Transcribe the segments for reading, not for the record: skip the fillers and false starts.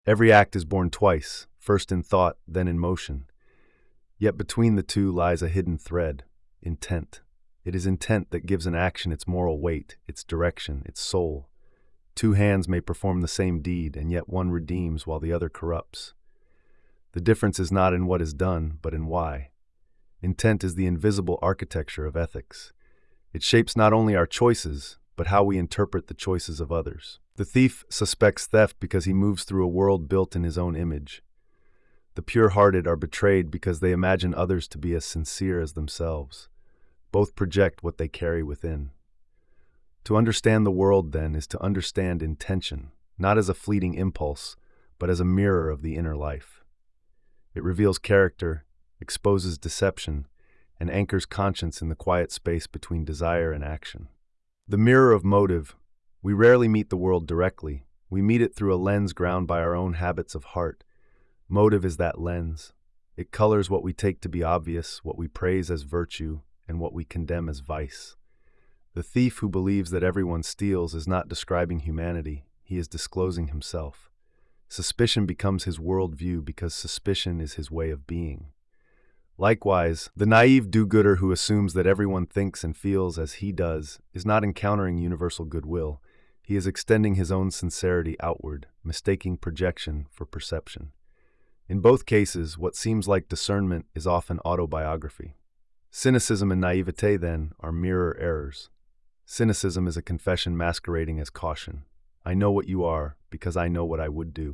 Every act is born twice, first in thought, then in motion. Yet between the two lies a hidden thread: intent. It is intent that gives an action its moral weight, its direction, its soul. Two hands may perform the same deed, and yet one redeems while the other corrupts. The difference is not in what is done, but in why. Intent is the invisible architecture of ethics. It shapes not only our choices, but how we interpret the choices of others. The thief suspects theft because he moves through a world built in his own image. The pure-hearted are betrayed because they imagine others to be as sincere as themselves. Both project what they carry within. To understand the world, then, is to understand intention, not as a fleeting impulse, but as a mirror of the inner life. It reveals character, exposes deception, and anchors conscience in the quiet space between desire and action. The mirror of motive. We rarely meet the world directly. We meet it through a lens ground by our own habits of heart. Motive is that lens. It colors what we take to be obvious, what we praise as virtue, and what we condemn as vice. The thief who believes that everyone steals is not describing humanity, he is disclosing himself. Suspicion becomes his worldview because suspicion is his way of being. Likewise, the naive do-gooder who assumes that everyone thinks and feels as he does is not encountering universal goodwill. He is extending his own sincerity outward, mistaking projection for perception. In both cases, what seems like discernment is often autobiography. Cynicism and naivete, then, are mirror errors. Cynicism is a confession masquerading as caution. I know what you are because I know what I would do.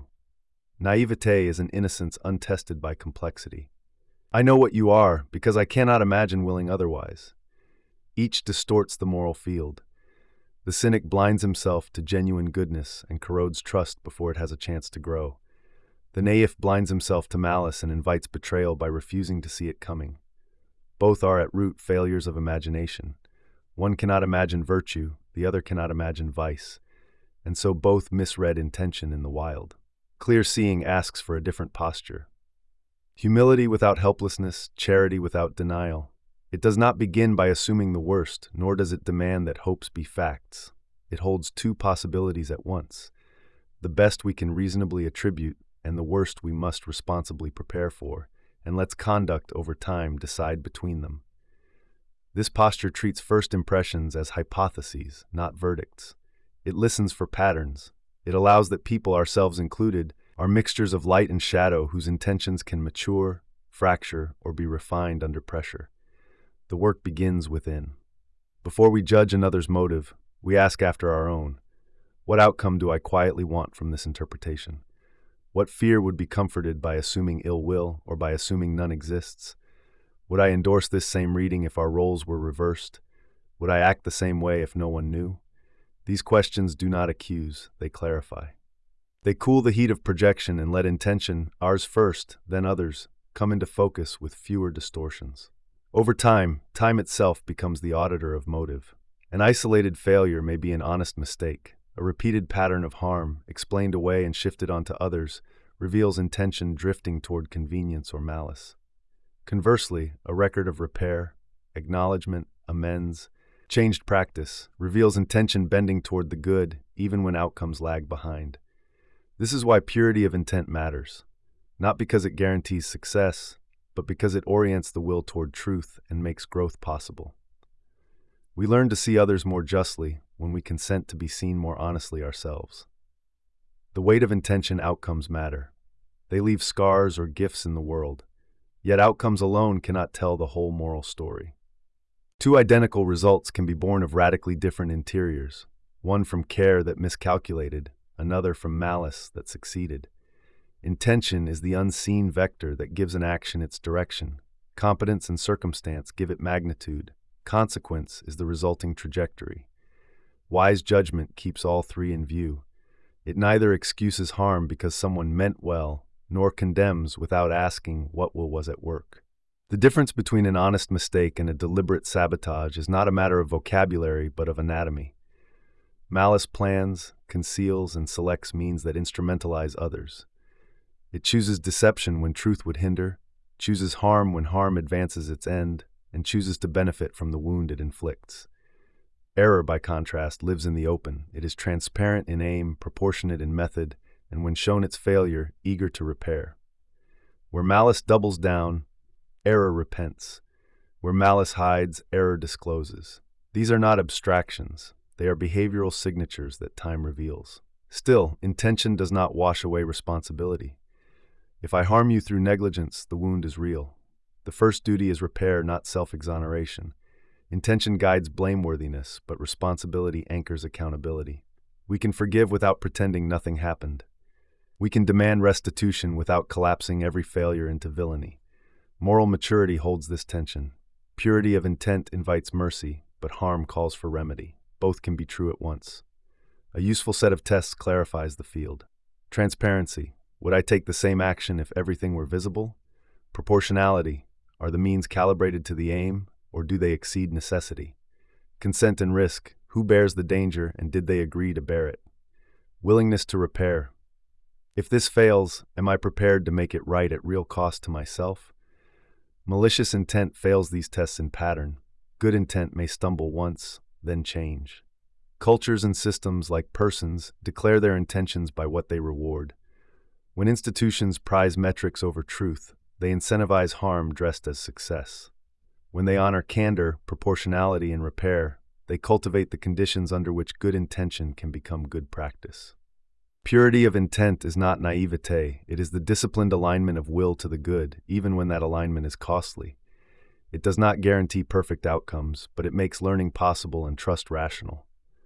Naivete is an innocence untested by complexity. I know what you are because I cannot imagine willing otherwise. Each distorts the moral field. The cynic blinds himself to genuine goodness and corrodes trust before it has a chance to grow. The naïf blinds himself to malice and invites betrayal by refusing to see it coming. Both are at root failures of imagination. One cannot imagine virtue, the other cannot imagine vice, and so both misread intention in the wild. Clear seeing asks for a different posture. Humility without helplessness, charity without denial. It does not begin by assuming the worst, nor does it demand that hopes be facts. It holds two possibilities at once: the best we can reasonably attribute, and the worst we must responsibly prepare for, and lets conduct over time decide between them. This posture treats first impressions as hypotheses, not verdicts. It listens for patterns. It allows that people, ourselves included, are mixtures of light and shadow whose intentions can mature, fracture, or be refined under pressure. The work begins within. Before we judge another's motive, we ask after our own. What outcome do I quietly want from this interpretation? What fear would be comforted by assuming ill will or by assuming none exists? Would I endorse this same reading if our roles were reversed? Would I act the same way if no one knew? These questions do not accuse, they clarify. They cool the heat of projection and let intention, ours first, then others, come into focus with fewer distortions. Over time, time itself becomes the auditor of motive. An isolated failure may be an honest mistake. A repeated pattern of harm, explained away and shifted onto others, reveals intention drifting toward convenience or malice. Conversely, a record of repair, acknowledgement, amends, changed practice reveals intention bending toward the good, even when outcomes lag behind. This is why purity of intent matters, not because it guarantees success, but because it orients the will toward truth and makes growth possible. We learn to see others more justly when we consent to be seen more honestly ourselves. The weight of intention outcomes matter. They leave scars or gifts in the world, yet outcomes alone cannot tell the whole moral story. Two identical results can be born of radically different interiors, one from care that miscalculated, another from malice that succeeded. Intention is the unseen vector that gives an action its direction. Competence and circumstance give it magnitude. Consequence is the resulting trajectory. Wise judgment keeps all three in view. It neither excuses harm because someone meant well, nor condemns without asking what will was at work. The difference between an honest mistake and a deliberate sabotage is not a matter of vocabulary but of anatomy. Malice plans, conceals, and selects means that instrumentalize others. It chooses deception when truth would hinder, chooses harm when harm advances its end, and chooses to benefit from the wound it inflicts. Error, by contrast, lives in the open. It is transparent in aim, proportionate in method, and when shown its failure, eager to repair. Where malice doubles down, error repents. Where malice hides, error discloses. These are not abstractions. They are behavioral signatures that time reveals. Still, intention does not wash away responsibility. If I harm you through negligence, the wound is real. The first duty is repair, not self-exoneration. Intention guides blameworthiness, but responsibility anchors accountability. We can forgive without pretending nothing happened. We can demand restitution without collapsing every failure into villainy. Moral maturity holds this tension. Purity of intent invites mercy, but harm calls for remedy. Both can be true at once. A useful set of tests clarifies the field. Transparency. Would I take the same action if everything were visible? Proportionality. Are the means calibrated to the aim, or do they exceed necessity? Consent and risk. Who bears the danger, and did they agree to bear it? Willingness to repair. If this fails, am I prepared to make it right at real cost to myself? Malicious intent fails these tests in pattern. Good intent may stumble once, then change. Cultures and systems, like persons, declare their intentions by what they reward. When institutions prize metrics over truth, they incentivize harm dressed as success. When they honor candor, proportionality, and repair, they cultivate the conditions under which good intention can become good practice. Purity of intent is not naivete, it is the disciplined alignment of will to the good, even when that alignment is costly. It does not guarantee perfect outcomes, but it makes learning possible and trust rational.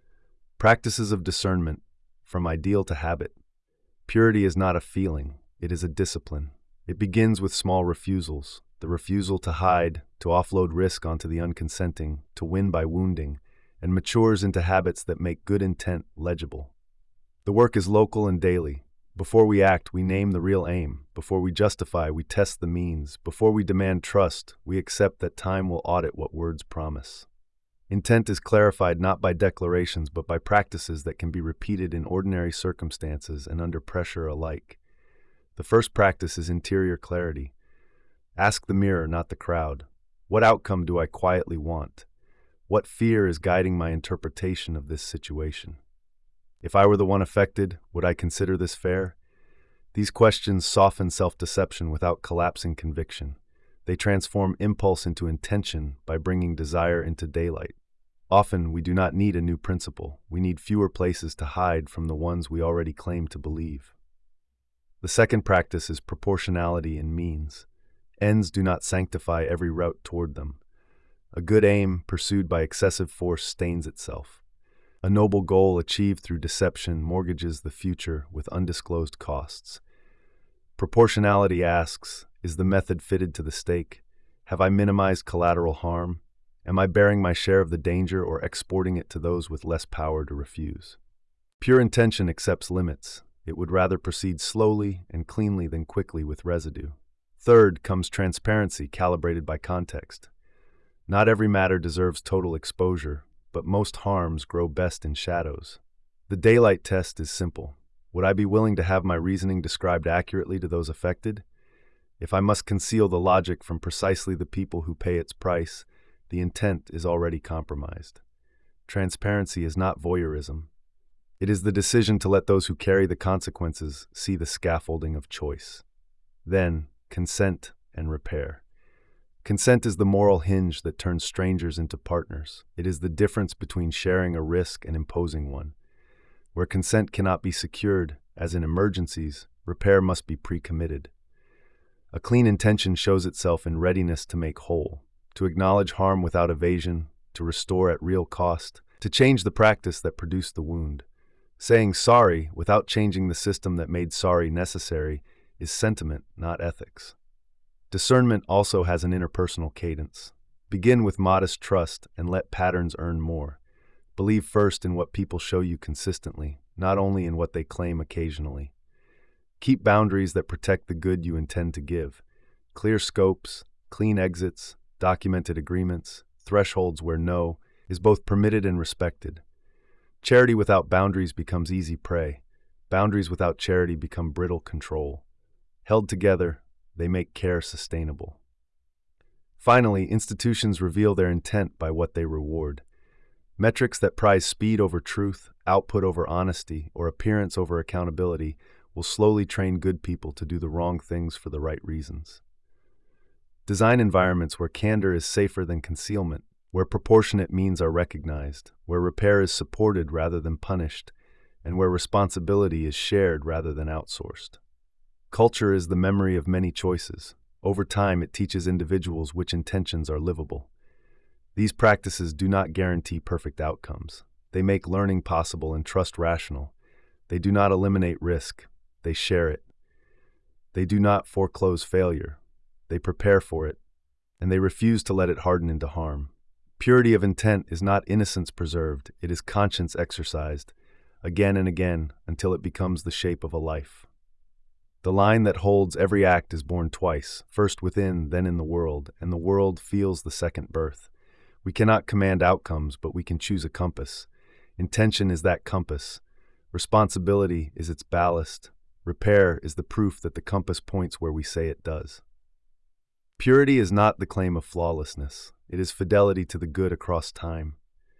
Practices of discernment, from ideal to habit. Purity is not a feeling, it is a discipline. It begins with small refusals, the refusal to hide, to offload risk onto the unconsenting, to win by wounding, and matures into habits that make good intent legible. The work is local and daily. Before we act, we name the real aim. Before we justify, we test the means. Before we demand trust, we accept that time will audit what words promise. Intent is clarified not by declarations, but by practices that can be repeated in ordinary circumstances and under pressure alike. The first practice is interior clarity. Ask the mirror, not the crowd. What outcome do I quietly want? What fear is guiding my interpretation of this situation? If I were the one affected, would I consider this fair? These questions soften self-deception without collapsing conviction. They transform impulse into intention by bringing desire into daylight. Often, we do not need a new principle. We need fewer places to hide from the ones we already claim to believe. The second practice is proportionality in means. Ends do not sanctify every route toward them. A good aim pursued by excessive force stains itself. A noble goal achieved through deception mortgages the future with undisclosed costs. Proportionality asks, is the method fitted to the stake? Have I minimized collateral harm? Am I bearing my share of the danger or exporting it to those with less power to refuse? Pure intention accepts limits. It would rather proceed slowly and cleanly than quickly with residue. Third comes transparency calibrated by context. Not every matter deserves total exposure, but most harms grow best in shadows. The daylight test is simple. Would I be willing to have my reasoning described accurately to those affected? If I must conceal the logic from precisely the people who pay its price, the intent is already compromised. Transparency is not voyeurism. It is the decision to let those who carry the consequences see the scaffolding of choice. Then, consent and repair. Consent is the moral hinge that turns strangers into partners. It is the difference between sharing a risk and imposing one. Where consent cannot be secured, as in emergencies, repair must be pre-committed. A clean intention shows itself in readiness to make whole, to acknowledge harm without evasion, to restore at real cost, to change the practice that produced the wound. Saying sorry without changing the system that made sorry necessary is sentiment, not ethics. Discernment also has an interpersonal cadence. Begin with modest trust and let patterns earn more. Believe first in what people show you consistently, not only in what they claim occasionally. Keep boundaries that protect the good you intend to give. Clear scopes, clean exits, documented agreements, thresholds where no is both permitted and respected. Charity without boundaries becomes easy prey. Boundaries without charity become brittle control. Held together, they make care sustainable. Finally, institutions reveal their intent by what they reward. Metrics that prize speed over truth, output over honesty, or appearance over accountability will slowly train good people to do the wrong things for the right reasons. Design environments where candor is safer than concealment, where proportionate means are recognized, where repair is supported rather than punished, and where responsibility is shared rather than outsourced. Culture is the memory of many choices. Over time, it teaches individuals which intentions are livable. These practices do not guarantee perfect outcomes. They make learning possible and trust rational. They do not eliminate risk. They share it. They do not foreclose failure. They prepare for it, and they refuse to let it harden into harm. Purity of intent is not innocence preserved, it is conscience exercised, again and again, until it becomes the shape of a life. The line that holds every act is born twice, first within, then in the world, and the world feels the second birth. We cannot command outcomes, but we can choose a compass. Intention is that compass. Responsibility is its ballast. Repair is the proof that the compass points where we say it does. Purity is not the claim of flawlessness. It is fidelity to the good across time.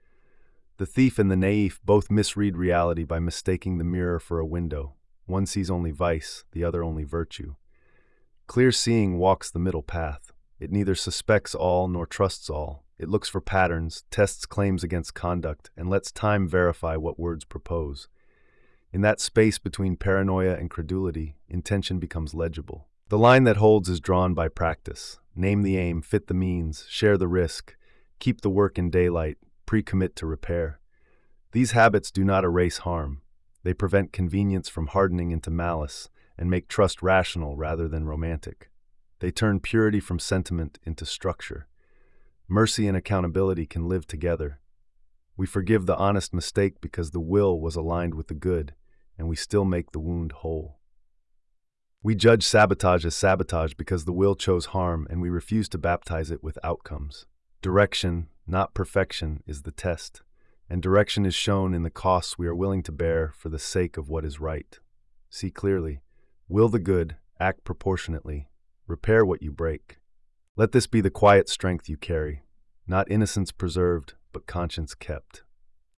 The thief and the naif both misread reality by mistaking the mirror for a window. One sees only vice, the other only virtue. Clear seeing walks the middle path. It neither suspects all nor trusts all. It looks for patterns, tests claims against conduct, and lets time verify what words propose. In that space between paranoia and credulity, intention becomes legible. The line that holds is drawn by practice. Name the aim, fit the means, share the risk, keep the work in daylight, pre-commit to repair. These habits do not erase harm. They prevent convenience from hardening into malice and make trust rational rather than romantic. They turn purity from sentiment into structure. Mercy and accountability can live together. We forgive the honest mistake because the will was aligned with the good, and we still make the wound whole. We judge sabotage as sabotage because the will chose harm, and we refuse to baptize it with outcomes. Direction, not perfection, is the test, and direction is shown in the costs we are willing to bear for the sake of what is right. See clearly, will the good, act proportionately, repair what you break. Let this be the quiet strength you carry, not innocence preserved, but conscience kept.